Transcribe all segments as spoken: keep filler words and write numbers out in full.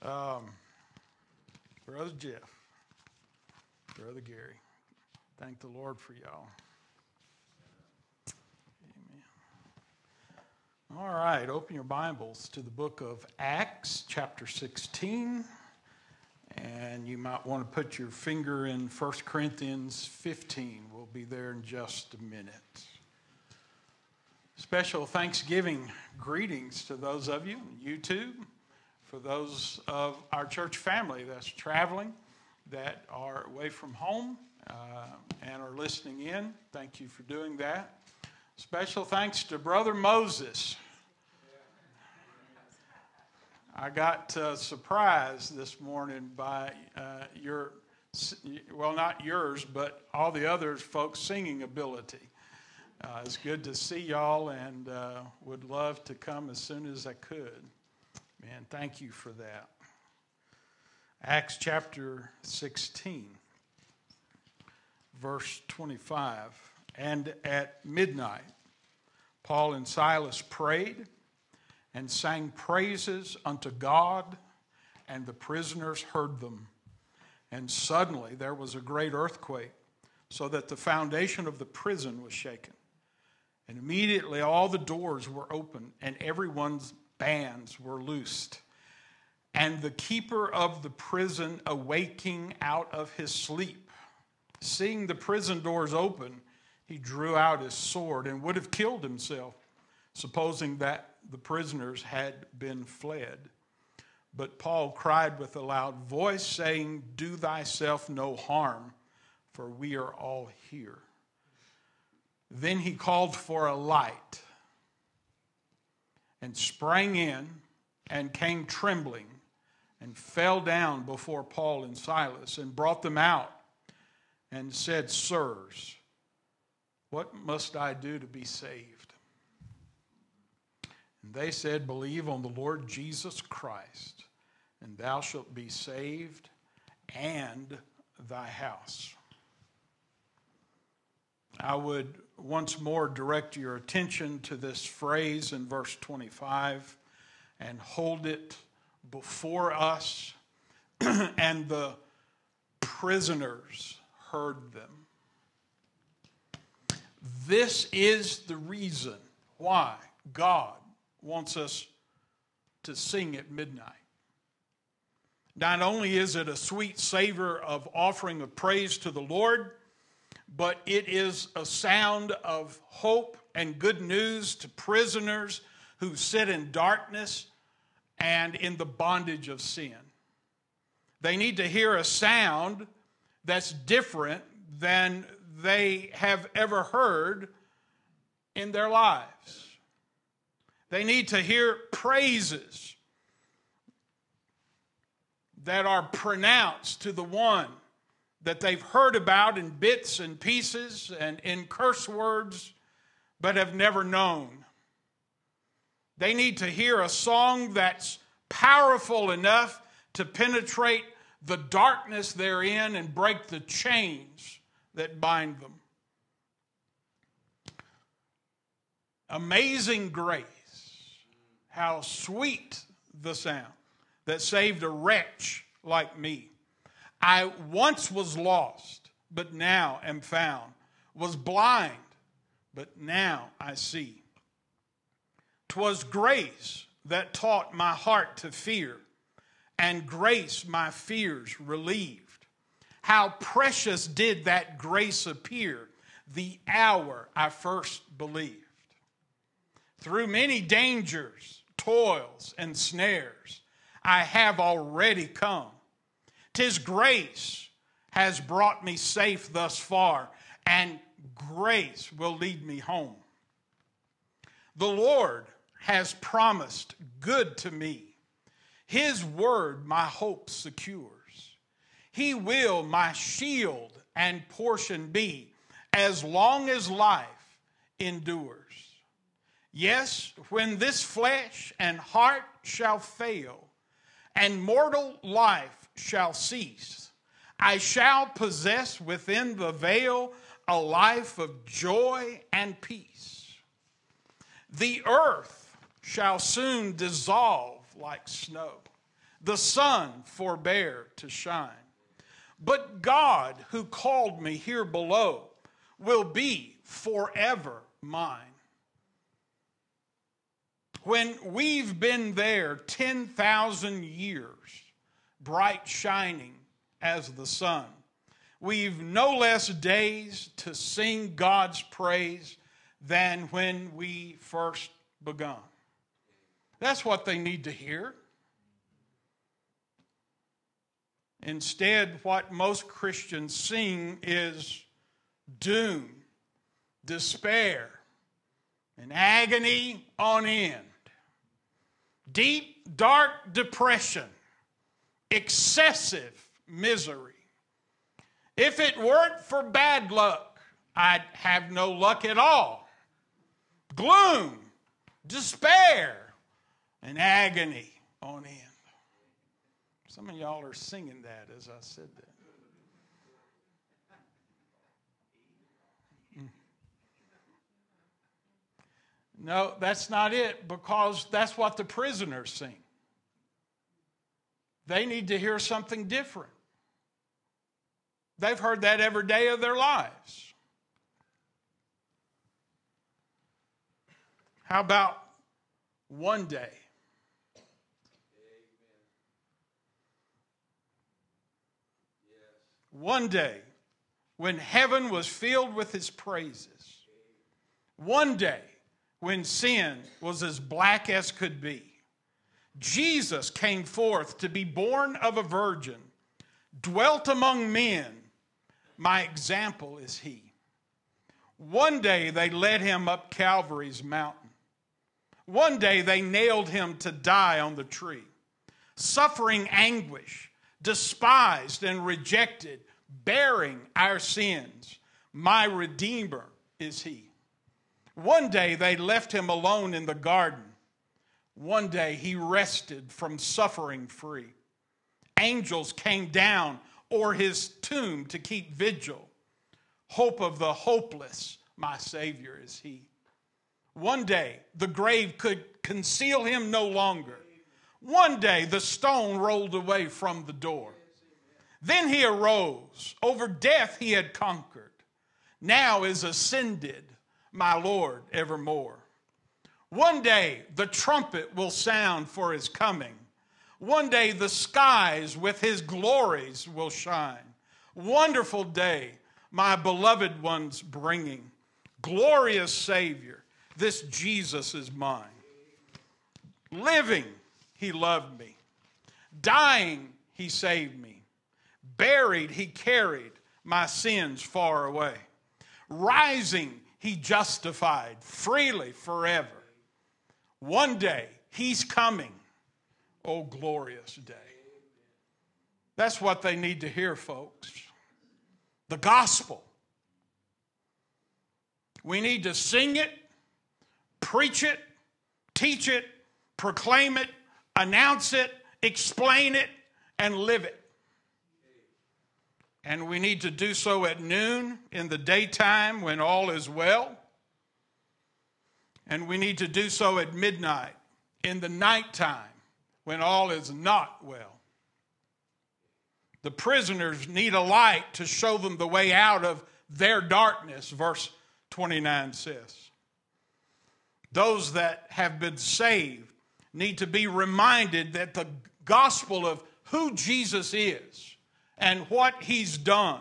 Um, Brother Jeff, Brother Gary, thank the Lord for y'all. Amen. All right, open your Bibles to the book of Acts, chapter sixteen. And you might want to put your finger in First Corinthians fifteen. We'll be there in just a minute. Special Thanksgiving greetings to those of you on YouTube, for those of our church family that's traveling, that are away from home uh, and are listening in. Thank you for doing that. Special thanks to Brother Moses. I got uh, surprised this morning by uh, your, well, not yours, but all the other folks' singing ability. Uh, it's good to see y'all, and uh, would love to come as soon as I could. Man, thank you for that. Acts chapter sixteen, verse twenty-five. And at midnight, Paul and Silas prayed and sang praises unto God, and the prisoners heard them. And suddenly there was a great earthquake, so that the foundation of the prison was shaken. And immediately all the doors were opened, and everyone's bands were loosed. And the keeper of the prison, awaking out of his sleep, seeing the prison doors open, he drew out his sword and would have killed himself, supposing that the prisoners had been fled. But Paul cried with a loud voice, saying, "Do thyself no harm, for we are all here." Then he called for a light and sprang in and came trembling and fell down before Paul and Silas and brought them out and said, "Sirs, what must I do to be saved?" And they said, "Believe on the Lord Jesus Christ, and thou shalt be saved and thy house." I would once more direct your attention to this phrase in verse twenty-five and hold it before us. And the prisoners heard them. This is the reason why God wants us to sing at midnight. Not only is it a sweet savor of offering of praise to the Lord, but it is a sound of hope and good news to prisoners who sit in darkness and in the bondage of sin. They need to hear a sound that's different than they have ever heard in their lives. They need to hear praises that are pronounced to the one that they've heard about in bits and pieces and in curse words, but have never known. They need to hear a song that's powerful enough to penetrate the darkness they're in and break the chains that bind them. Amazing grace, how sweet the sound that saved a wretch like me. I once was lost, but now am found, was blind, but now I see. 'Twas grace that taught my heart to fear, and grace my fears relieved. How precious did that grace appear the hour I first believed. Through many dangers, toils, and snares, I have already come. 'Tis grace has brought me safe thus far, and grace will lead me home. The Lord has promised good to me. His word my hope secures. He will my shield and portion be as long as life endures. Yes, when this flesh and heart shall fail, and mortal life shall cease, I shall possess within the veil a life of joy and peace. The earth shall soon dissolve like snow. the sun forbear to shine. But God, who called me here below, will be forever mine. When we've been there ten thousand years, bright shining as the sun, we've no less days to sing God's praise than when we first begun. That's what they need to hear. Instead, what most Christians sing is doom, despair, and agony on end. Deep, dark depression, excessive misery. If it weren't for bad luck, I'd have no luck at all. Gloom, despair, and agony on end. Some of y'all are singing that as I said that. No, that's not it, because that's what the prisoners sing. They need to hear something different. They've heard that every day of their lives. How about one day? One day when heaven was filled with his praises. One day when sin was as black as could be. Jesus came forth to be born of a virgin, dwelt among men. My example is he. One day they led him up Calvary's mountain. One day they nailed him to die on the tree. Suffering anguish, despised and rejected, bearing our sins. My Redeemer is he. One day they left him alone in the garden. One day he rested from suffering free. Angels came down o'er his tomb to keep vigil. Hope of the hopeless, my Savior is he. One day the grave could conceal him no longer. One day the stone rolled away from the door. Then he arose. Over death he had conquered. Now is ascended, my Lord, evermore. One day the trumpet will sound for his coming. One day the skies with his glories will shine. Wonderful day, my beloved one's bringing. Glorious Savior, this Jesus is mine. Living, he loved me. Dying, he saved me. Buried, he carried my sins far away. Rising, he justified freely forever. One day, he's coming. Oh, glorious day. That's what they need to hear, folks. The gospel. We need to sing it, preach it, teach it, proclaim it, announce it, explain it, and live it. And we need to do so at noon in the daytime when all is well. And we need to do so at midnight in the nighttime when all is not well. The prisoners need a light to show them the way out of their darkness, verse twenty-nine says. Those that have been saved need to be reminded that the gospel of who Jesus is and what he's done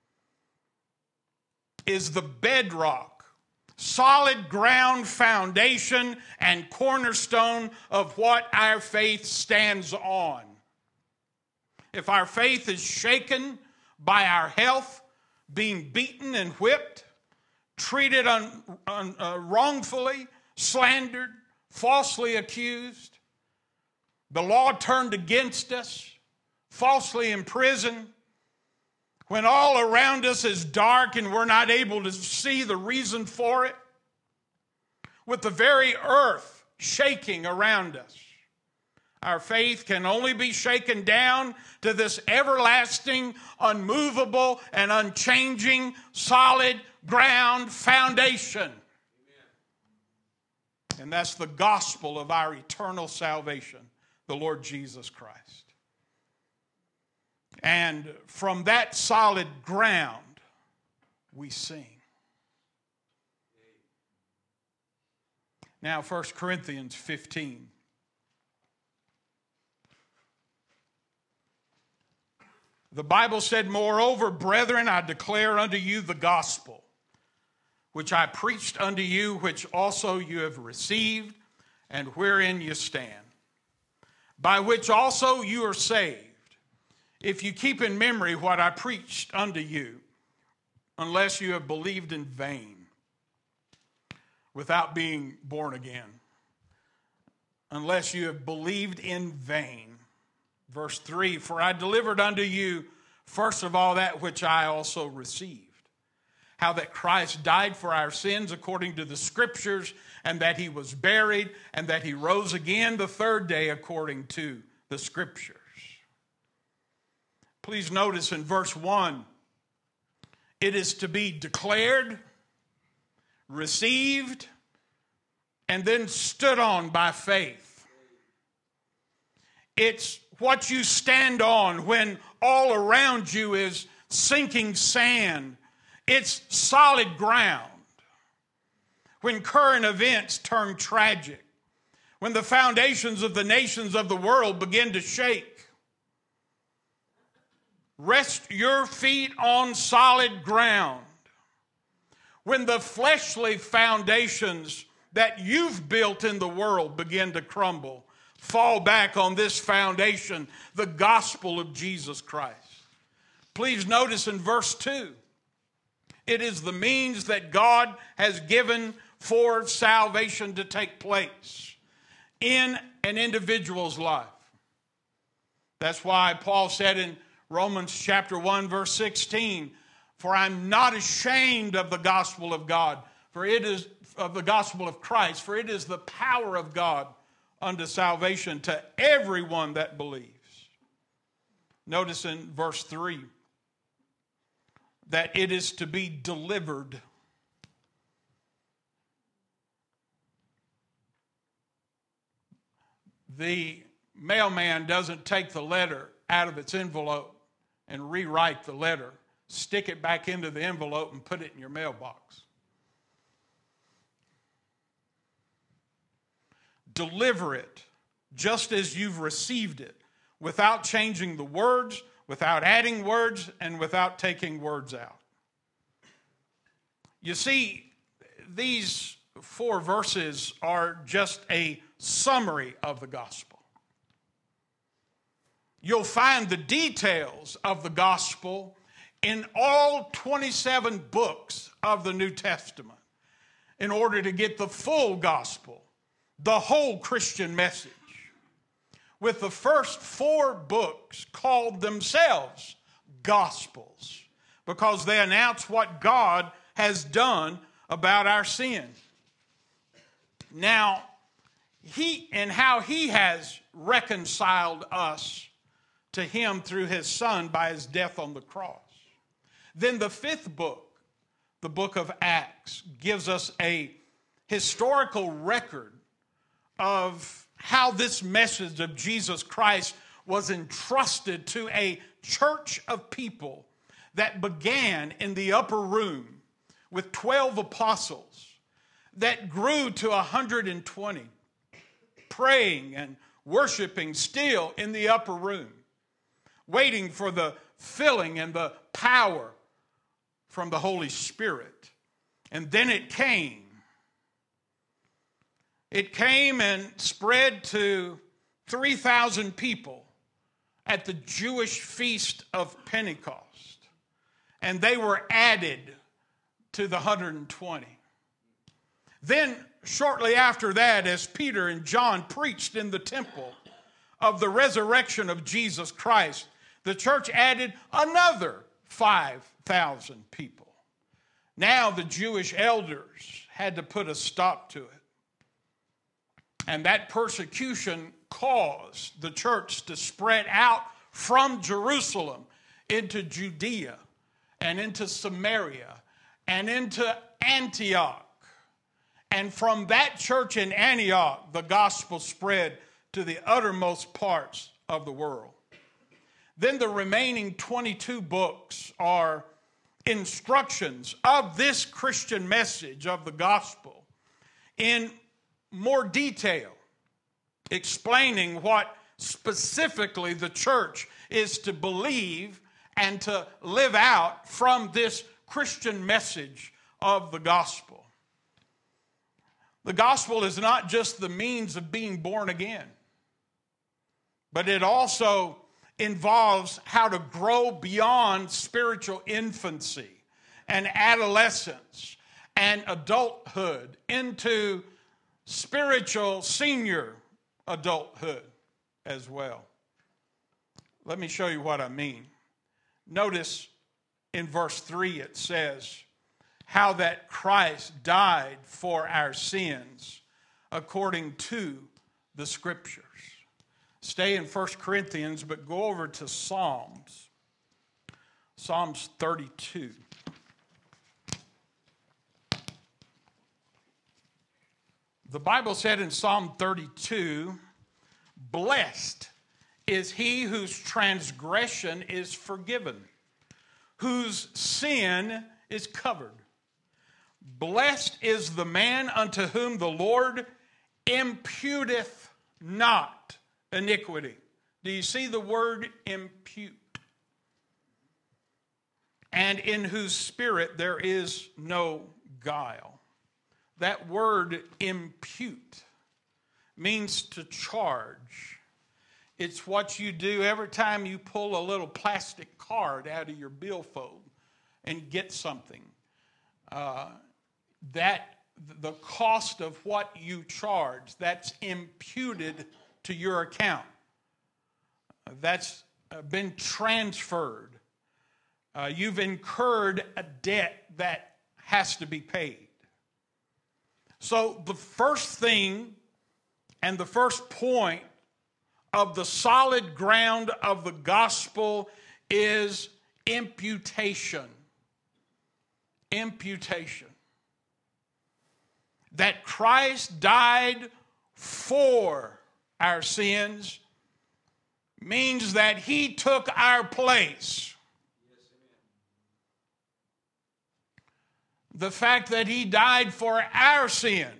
is the bedrock, solid ground foundation and cornerstone of what our faith stands on. If our faith is shaken by our health, being beaten and whipped, treated un, un, uh, wrongfully, slandered, falsely accused, the law turned against us, falsely imprisoned, when all around us is dark and we're not able to see the reason for it, with the very earth shaking around us, our faith can only be shaken down to this everlasting, unmovable, and unchanging, solid ground foundation. Amen. And that's the gospel of our eternal salvation. the Lord Jesus Christ. And from that solid ground, we sing. Now, First Corinthians fifteen. The Bible said, "Moreover, brethren, I declare unto you the gospel, which I preached unto you, which also you have received, and wherein you stand, by which also you are saved, if you keep in memory what I preached unto you, unless you have believed in vain," without being born again. Unless you have believed in vain. Verse three, "For I delivered unto you first of all that which I also received, how that Christ died for our sins according to the Scriptures, and that he was buried, and that he rose again the third day according to the Scriptures." Please notice in verse one, it is to be declared, received, and then stood on by faith. It's what you stand on when all around you is sinking sand. It's solid ground. When current events turn tragic, when the foundations of the nations of the world begin to shake, rest your feet on solid ground. When the fleshly foundations that you've built in the world begin to crumble, fall back on this foundation, the gospel of Jesus Christ. Please notice in verse two, it is the means that God has given for salvation to take place in an individual's life. That's why Paul said in Romans chapter one, verse sixteen, "For I'm not ashamed of the gospel of God, for it is of the gospel of Christ, for it is the power of God unto salvation to everyone that believes." Notice in verse three that it is to be delivered. The mailman doesn't take the letter out of its envelope and rewrite the letter, stick it back into the envelope and put it in your mailbox. Deliver it just as you've received it, without changing the words, without adding words, and without taking words out. You see, these four verses are just a summary of the gospel. You'll find the details of the gospel in all twenty-seven books of the New Testament in order to get the full gospel, the whole Christian message, with the first four books called themselves Gospels, because they announce what God has done about our sin. Now, he and how he has reconciled us to him through his Son by his death on the cross. Then the fifth book, the book of Acts, gives us a historical record of how this message of Jesus Christ was entrusted to a church of people that began in the upper room with twelve apostles, that grew to one hundred twenty, praying and worshiping still in the upper room, waiting for the filling and the power from the Holy Spirit. And then it came. It came and spread to three thousand people at the Jewish feast of Pentecost. And they were added to the one hundred twenty. Then, shortly after that, as Peter and John preached in the temple of the resurrection of Jesus Christ, the church added another five thousand people. Now the Jewish elders had to put a stop to it. And that persecution caused the church to spread out from Jerusalem into Judea and into Samaria and into Antioch. And from that church in Antioch, the gospel spread to the uttermost parts of the world. Then the remaining twenty-two books are instructions of this Christian message of the gospel in more detail, explaining what specifically the church is to believe and to live out from this Christian message of the gospel. The gospel is not just the means of being born again, but it also involves how to grow beyond spiritual infancy and adolescence and adulthood into spiritual senior adulthood as well. Let me show you what I mean. Notice in verse three it says how that Christ died for our sins according to the Scriptures. Stay in First Corinthians, but go over to Psalms. Psalms thirty-two. The Bible said in Psalm thirty-two, blessed is he whose transgression is forgiven, whose sin is covered. Blessed is the man unto whom the Lord imputeth not iniquity. Do you see the word impute? And in whose spirit there is no guile. That word impute means to charge. It's what you do every time you pull a little plastic card out of your billfold and get something. Uh, that the cost of what you charge, that's imputed to your account. That's been transferred. Uh, you've incurred a debt that has to be paid. So the first thing and the first point of the solid ground of the gospel is imputation. Imputation. That Christ died for our sins means that he took our place. The fact that he died for our sins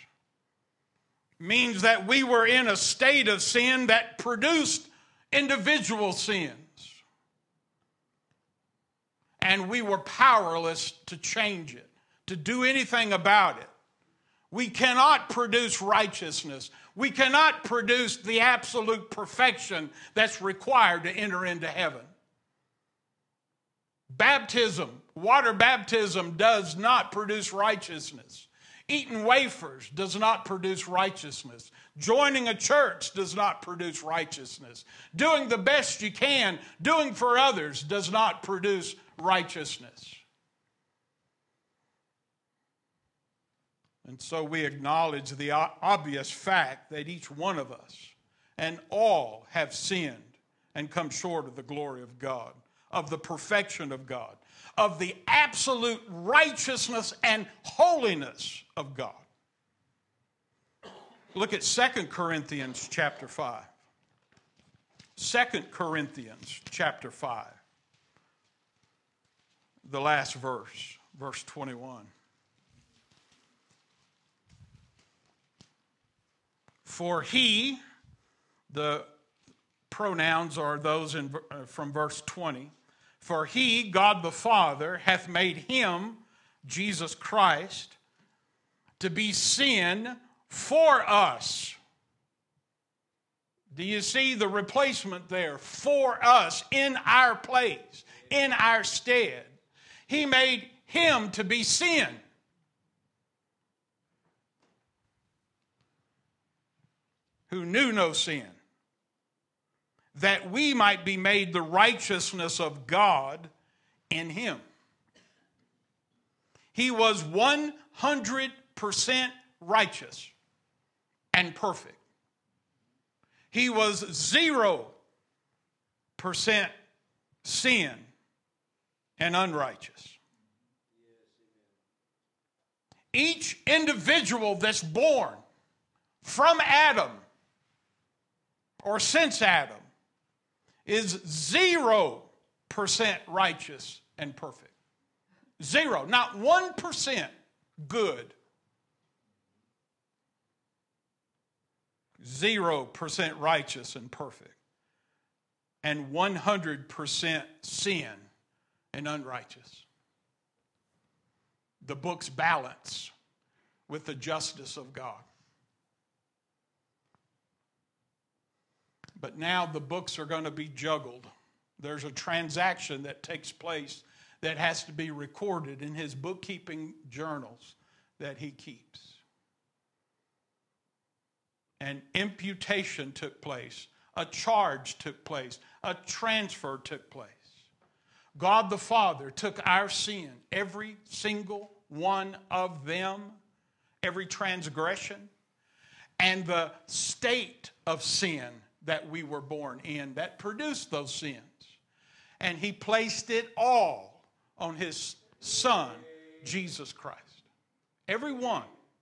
means that we were in a state of sin that produced individual sins. And we were powerless to change it, to do anything about it. We cannot produce righteousness. We cannot produce the absolute perfection that's required to enter into heaven. Baptism, water baptism, does not produce righteousness. Eating wafers does not produce righteousness. Joining a church does not produce righteousness. Doing the best you can, doing for others, does not produce righteousness. And so we acknowledge the obvious fact that each one of us and all have sinned and come short of the glory of God, of the perfection of God, of the absolute righteousness and holiness of God. Look at Second Corinthians chapter five. Second Corinthians chapter five. The last verse, verse twenty-one. For he, the pronouns are those in, uh, from verse twenty. For he, God the Father, hath made him, Jesus Christ, to be sin for us. Do you see the replacement there? For us, in our place, in our stead. He made him to be sin. Who knew no sin, that we might be made the righteousness of God in him. He was one hundred percent righteous and perfect. He was zero percent sin and unrighteous. Each individual that's born from Adam or since Adam, is zero percent righteous and perfect. Zero. Not one percent good. Zero percent righteous and perfect. And one hundred percent sin and unrighteous. The books balance with the justice of God. But now the books are going to be juggled. There's a transaction that takes place that has to be recorded in his bookkeeping journals that he keeps. An imputation took place. A charge took place. A transfer took place. God the Father took our sin, every single one of them, every transgression, and the state of sin that we were born in that produced those sins. And he placed it all on his Son, Jesus Christ. Every one.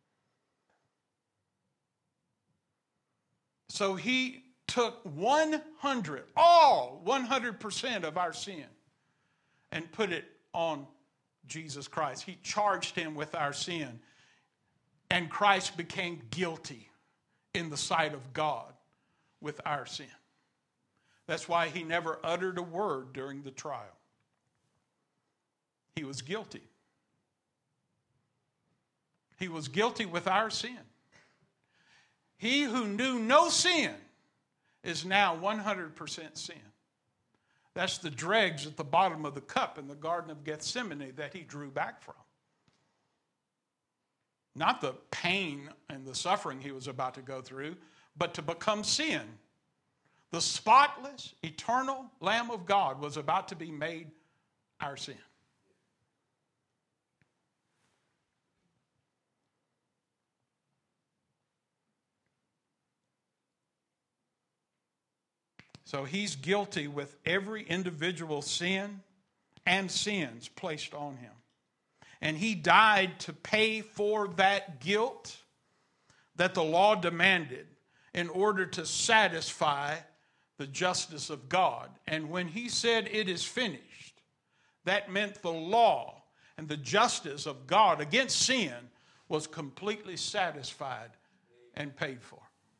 So he took one hundred, all one hundred percent of our sin and put it on Jesus Christ. He charged him with our sin. And Christ became guilty in the sight of God with our sin. That's why he never uttered a word during the trial. He was guilty. He was guilty with our sin. He who knew no sin is now one hundred percent sin. That's the dregs at the bottom of the cup in the Garden of Gethsemane that he drew back from. Not the pain and the suffering he was about to go through, but to become sin. The spotless, eternal Lamb of God was about to be made our sin. So he's guilty with every individual sin and sins placed on him. And he died to pay for that guilt that the law demanded in order to satisfy the justice of God. And when he said it is finished, that meant the law and the justice of God against sin was completely satisfied and paid for.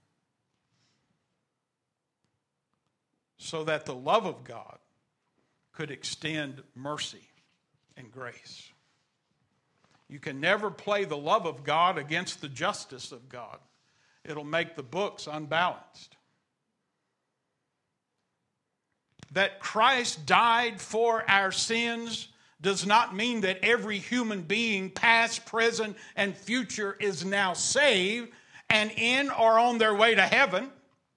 So that the love of God could extend mercy and grace. You can never play the love of God against the justice of God. It'll make the books unbalanced. That Christ died for our sins does not mean that every human being, past, present, and future, is now saved and in or on their way to heaven.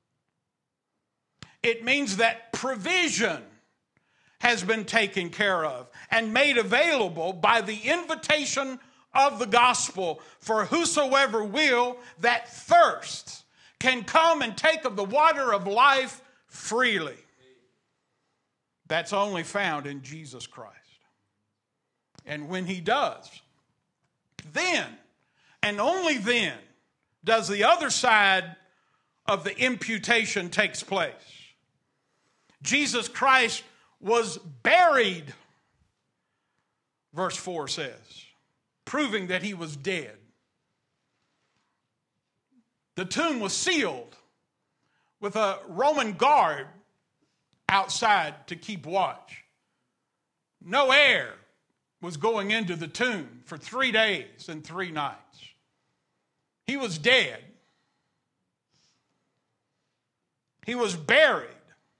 It means that provision has been taken care of and made available by the invitation of the gospel for whosoever will that thirsts can come and take of the water of life freely. That's only found in Jesus Christ. And when he does, then and only then does the other side of the imputation takes place. Jesus Christ was buried, verse four says, proving that he was dead. The tomb was sealed with a Roman guard outside to keep watch. No air was going into the tomb for three days and three nights. He was dead. He was buried.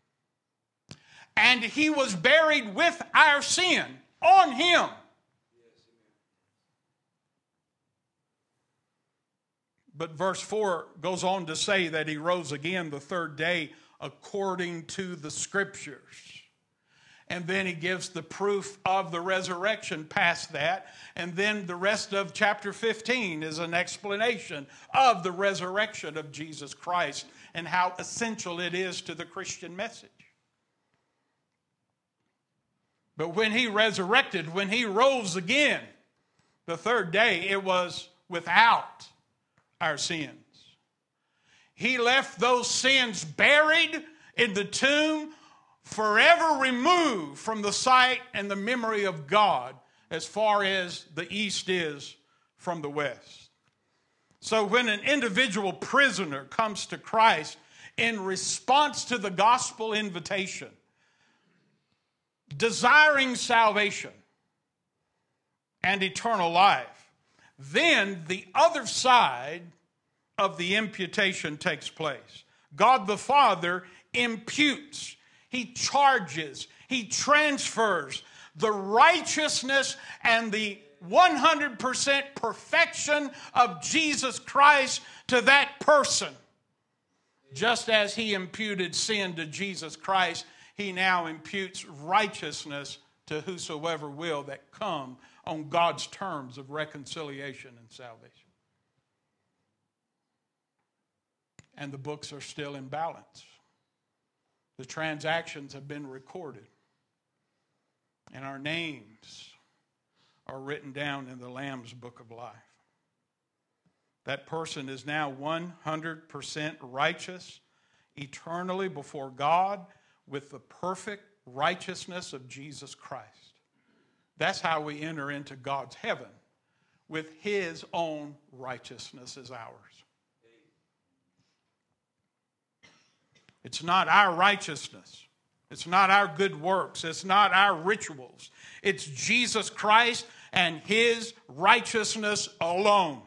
And he was buried with our sin on him. But verse four goes on to say that he rose again the third day according to the Scriptures. And then he gives the proof of the resurrection past that. And then the rest of chapter fifteen is an explanation of the resurrection of Jesus Christ and how essential it is to the Christian message. But when he resurrected, when he rose again the third day, it was without our sins. He left those sins buried in the tomb, forever removed from the sight and the memory of God as far as the east is from the west. So when an individual prisoner comes to Christ in response to the gospel invitation, desiring salvation and eternal life, then the other side of the imputation takes place. God the Father imputes, He charges, He transfers the righteousness and the one hundred percent perfection of Jesus Christ to that person. Just as He imputed sin to Jesus Christ, He now imputes righteousness to whosoever will that come on God's terms of reconciliation and salvation. And the books are still in balance. The transactions have been recorded. And our names are written down in the Lamb's Book of Life. That person is now one hundred percent righteous eternally before God with the perfect righteousness of Jesus Christ. That's how we enter into God's heaven, with His own righteousness as ours. It's not our righteousness. It's not our good works. It's not our rituals. It's Jesus Christ and His righteousness alone.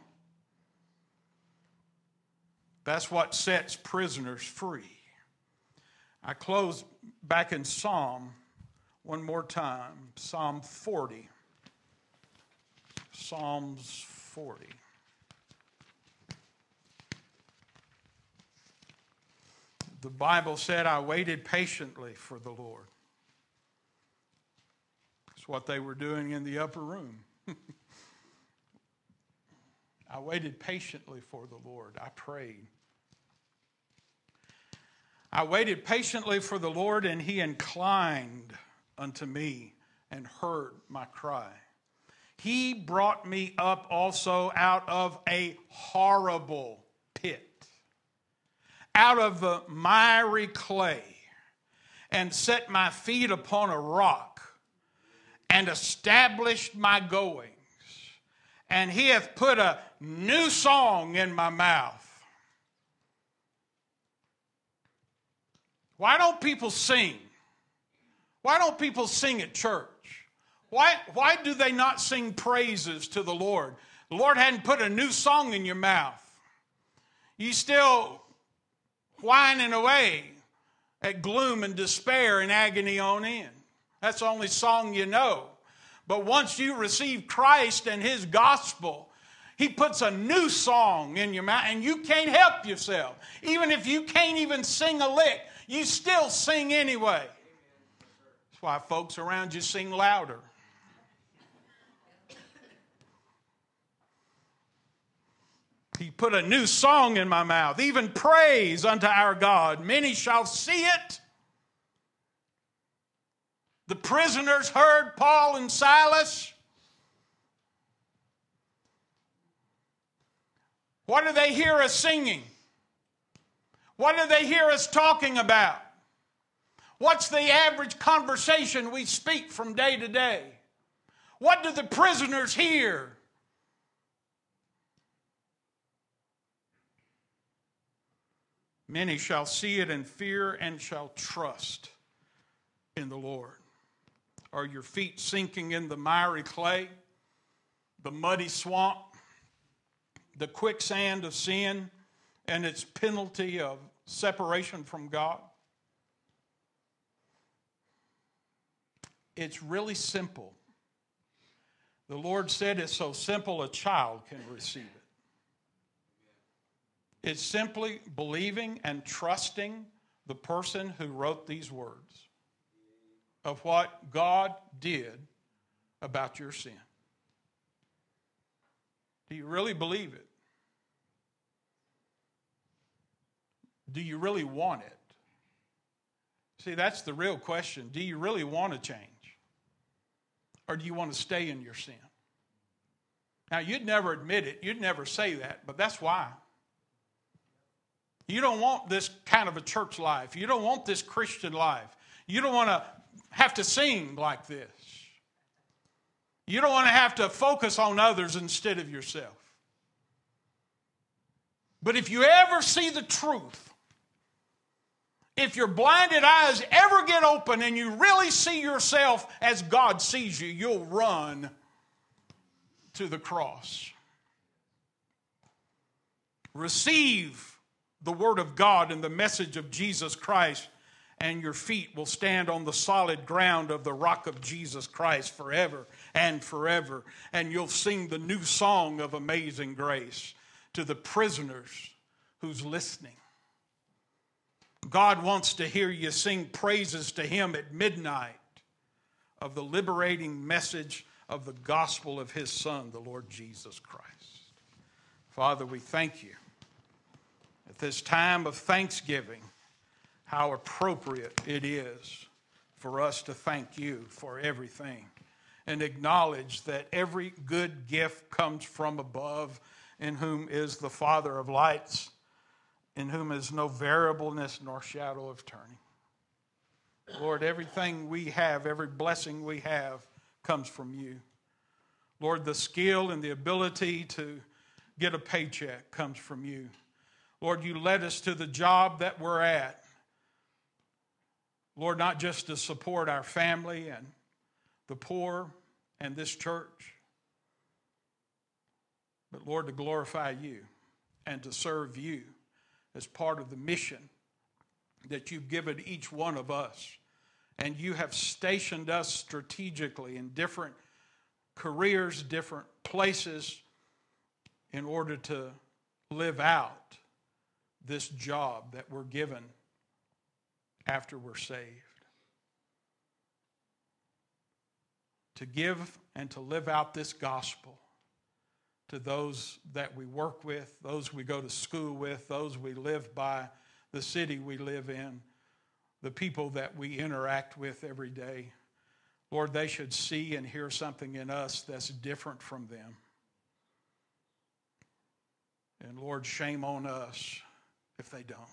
That's what sets prisoners free. I close back in Psalm one more time. Psalm forty. Psalms forty. The Bible said, I waited patiently for the Lord. That's what they were doing in the upper room. I waited patiently for the Lord. I prayed. I waited patiently for the Lord, and He inclined unto me and heard my cry. He brought me up also out of a horrible pit, out of the miry clay, and set my feet upon a rock, and established my goings. And He hath put a new song in my mouth. Why don't people sing? Why don't people sing at church? Why, why do they not sing praises to the Lord? The Lord hadn't put a new song in your mouth. You still whining away at gloom and despair and agony on end. That's the only song you know. But once you receive Christ and His gospel, He puts a new song in your mouth, and you can't help yourself. Even if you can't even sing a lick, you still sing anyway. That's why folks around you sing louder. He put a new song in my mouth, even praise unto our God. Many shall see it. The prisoners heard Paul and Silas. What do they hear us singing? What do they hear us talking about? What's the average conversation we speak from day to day? What do the prisoners hear? Many shall see it and fear and shall trust in the Lord. Are your feet sinking in the miry clay, the muddy swamp, the quicksand of sin and its penalty of separation from God? It's really simple. The Lord said it's so simple a child can receive it. It's simply believing and trusting the person who wrote these words of what God did about your sin. Do you really believe it? Do you really want it? See, that's the real question. Do you really want to change? Or do you want to stay in your sin? Now, you'd never admit it. You'd never say that, but that's why. You don't want this kind of a church life. You don't want this Christian life. You don't want to have to sing like this. You don't want to have to focus on others instead of yourself. But if you ever see the truth, if your blinded eyes ever get open and you really see yourself as God sees you, you'll run to the cross. Receive the Word of God and the message of Jesus Christ, and your feet will stand on the solid ground of the rock of Jesus Christ forever and forever. And you'll sing the new song of Amazing Grace to the prisoners who's listening. God wants to hear you sing praises to Him at midnight of the liberating message of the gospel of His Son, the Lord Jesus Christ. Father, we thank you at this time of thanksgiving, how appropriate it is for us to thank you for everything and acknowledge that every good gift comes from above, in whom is the Father of lights, in whom is no variableness nor shadow of turning. Lord, everything we have, every blessing we have comes from you. Lord, the skill and the ability to get a paycheck comes from you. Lord, you led us to the job that we're at. Lord, not just to support our family and the poor and this church, but Lord, to glorify you and to serve you as part of the mission that you've given each one of us. And you have stationed us strategically in different careers, different places, in order to live out this job that we're given after we're saved. To give and to live out this gospel to those that we work with, those we go to school with, those we live by, the city we live in, the people that we interact with every day. Lord, they should see and hear something in us that's different from them. And Lord, shame on us if they don't.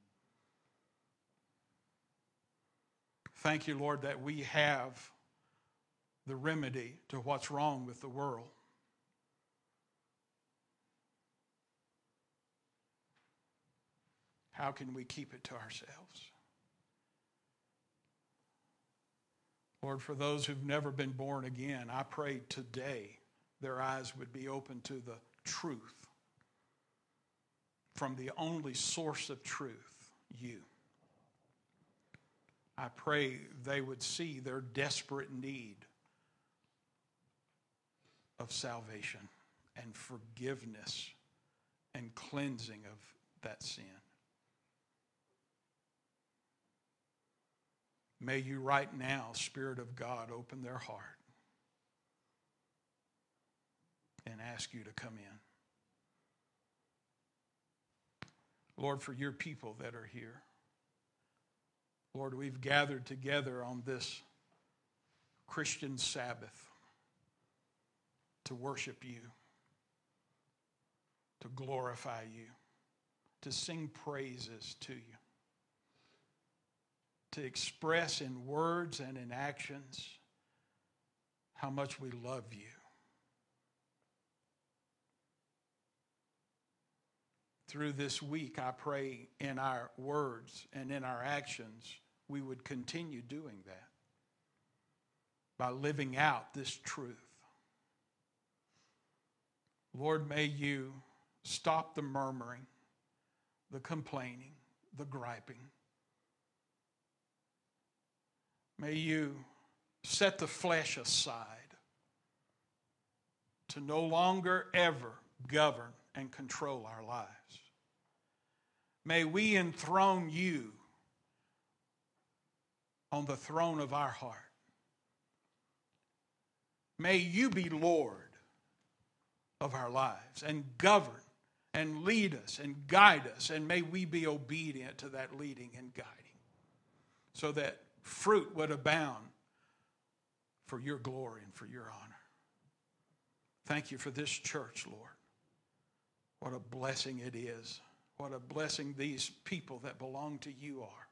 Thank you, Lord, that we have the remedy to what's wrong with the world. How can we keep it to ourselves? Lord, for those who've never been born again, I pray today their eyes would be open to the truth from the only source of truth, you. I pray they would see their desperate need of salvation and forgiveness and cleansing of that sin. May you right now, Spirit of God, open their heart and ask you to come in. Lord, for your people that are here, Lord, we've gathered together on this Christian Sabbath to worship you, to glorify you, to sing praises to you, to express in words and in actions how much we love you. Through this week, I pray in our words and in our actions, we would continue doing that by living out this truth. Lord, may you stop the murmuring, the complaining, the griping. May you set the flesh aside to no longer ever govern and control our lives. May we enthrone you on the throne of our heart. May you be Lord of our lives and govern and lead us and guide us, and may we be obedient to that leading and guiding so that fruit would abound for your glory and for your honor. Thank you for this church, Lord. What a blessing it is. What a blessing these people that belong to you are.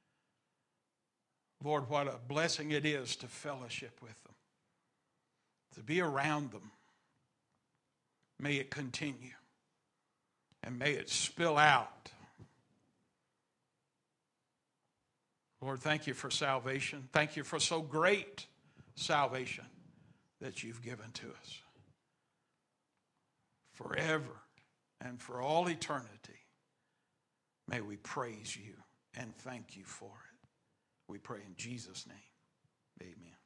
Lord, what a blessing it is to fellowship with them, to be around them. May it continue, and may it spill out. Lord, thank you for salvation. Thank you for so great salvation that you've given to us. Forever and for all eternity, may we praise you and thank you for it. We pray in Jesus' name. Amen.